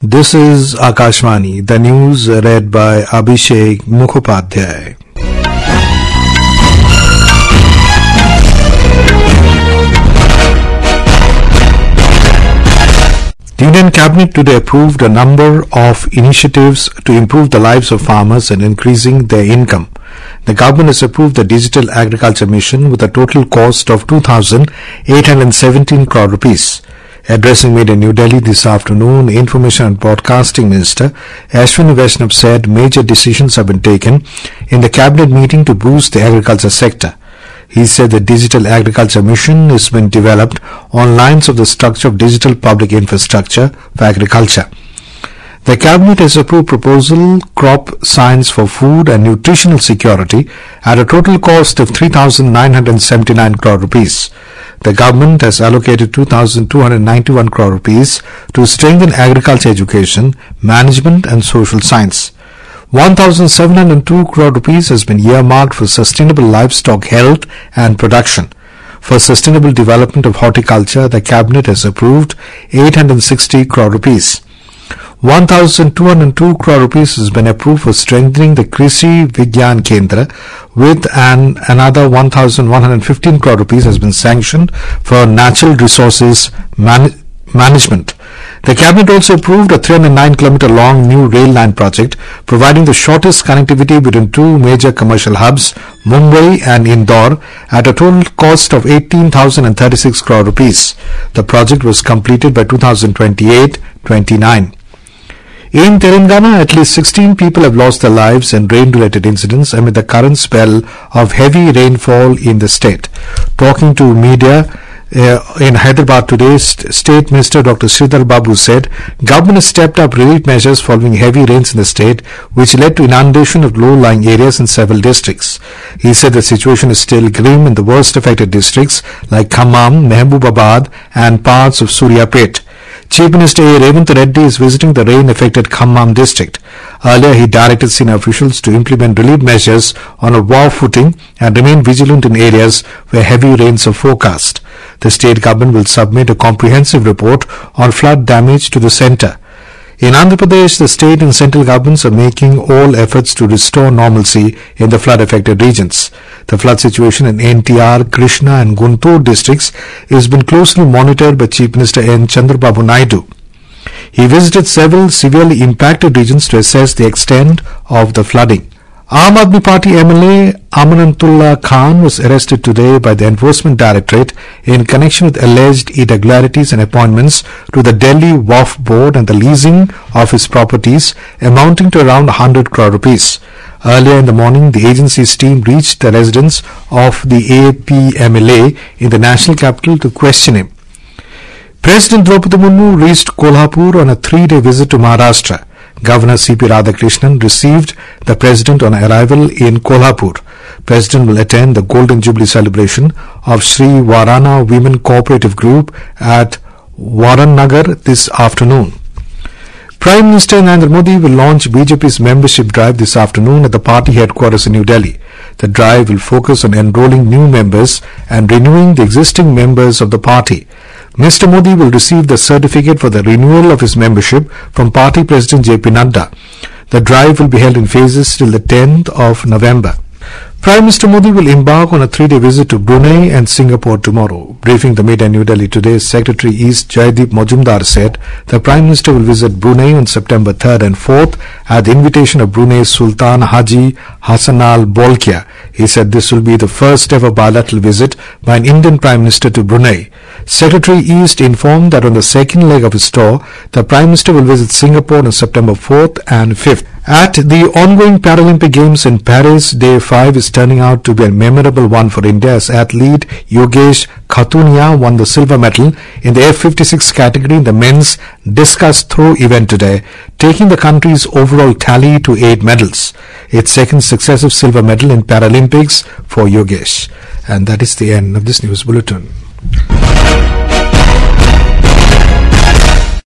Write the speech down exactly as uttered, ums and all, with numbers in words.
This is Akashvani, the news read by Abhishek Mukhopadhyay. The Indian Cabinet today approved a number of initiatives to improve the lives of farmers and increasing their income. The government has approved the Digital Agriculture Mission with a total cost of two thousand eight hundred seventeen crore rupees. Addressing Media in New Delhi this afternoon, Information and Broadcasting Minister Ashwini Vaishnaw said major decisions have been taken in the cabinet meeting to boost the agriculture sector. He said the Digital Agriculture Mission has been developed on lines of the structure of digital public infrastructure for agriculture. The cabinet has approved proposal Crop Science for Food and Nutritional Security at a total cost of three thousand nine hundred seventy-nine crore rupees. The government has allocated two thousand two hundred ninety-one crore rupees to strengthen agriculture education, management and social science. one thousand seven hundred two crore rupees has been earmarked for sustainable livestock health and production. For sustainable development of horticulture, the cabinet has approved eight hundred sixty crore rupees. one thousand two hundred two crore rupees has been approved for strengthening the Krishi Vigyan Kendra, with an another one thousand one hundred fifteen crore rupees has been sanctioned for natural resources man- management. The cabinet also approved a three hundred nine kilometer long new rail line project, providing the shortest connectivity between two major commercial hubs, Mumbai and Indore, at a total cost of eighteen thousand thirty-six crore rupees. The project was completed by two thousand twenty-eight twenty-nine. In Telangana, at least sixteen people have lost their lives in rain-related incidents amid the current spell of heavy rainfall in the state. Talking to media uh, in Hyderabad today, St- State Minister Doctor Sridhar Babu said government has stepped up relief measures following heavy rains in the state, which led to inundation of low-lying areas in several districts. He said the situation is still grim in the worst affected districts like Khammam, Mehboobabaad and parts of Suryapet. Chief Minister A. Revanth Reddy is visiting the rain-affected Khammam district. Earlier, he directed senior officials to implement relief measures on a war footing and remain vigilant in areas where heavy rains are forecast. The state government will submit a comprehensive report on flood damage to the centre. In Andhra Pradesh, the state and central governments are making all efforts to restore normalcy in the flood-affected regions. The flood situation in N T R, Krishna and Guntur districts has been closely monitored by Chief Minister N. Chandrababu Naidu. He visited several severely impacted regions to assess the extent of the flooding. Aam Aadmi Party M L A Amanatullah Khan was arrested today by the Enforcement Directorate in connection with alleged irregularities and appointments to the Delhi Waqf Board and the leasing of his properties amounting to around one hundred crore rupees. Earlier in the morning, the agency's team reached the residence of the A P M L A in the national capital to question him. President Draupadi Murmu reached Kolhapur on a three-day visit to Maharashtra. Governor C P Radhakrishnan received the President on arrival in Kolhapur. President will attend the Golden Jubilee celebration of Sri Varana Women Cooperative Group at Varannagar this afternoon. Prime Minister Narendra Modi will launch B J P's membership drive this afternoon at the party headquarters in New Delhi. The drive will focus on enrolling new members and renewing the existing members of the party. Mister Modi will receive the certificate for the renewal of his membership from Party President J P Nadda. The drive will be held in phases till the tenth of November. Prime Minister Modi will embark on a three-day visit to Brunei and Singapore tomorrow. Briefing the media in New Delhi today, Secretary East Jaideep Majumdar said the Prime Minister will visit Brunei on September third and fourth at the invitation of Brunei's Sultan Haji Hassan Al Bolkiah. He said this will be the first ever bilateral visit by an Indian Prime Minister to Brunei. Secretary East informed that on the second leg of his tour, the Prime Minister will visit Singapore on September fourth and fifth. At the ongoing Paralympic Games in Paris, Day five is turning out to be a memorable one for India as athlete Yogesh Khatunia won the silver medal in the F fifty-six category in the men's discus throw event today, taking the country's overall tally to eight medals. Its second successive silver medal in Paralympics for Yogesh. And that is the end of this news bulletin.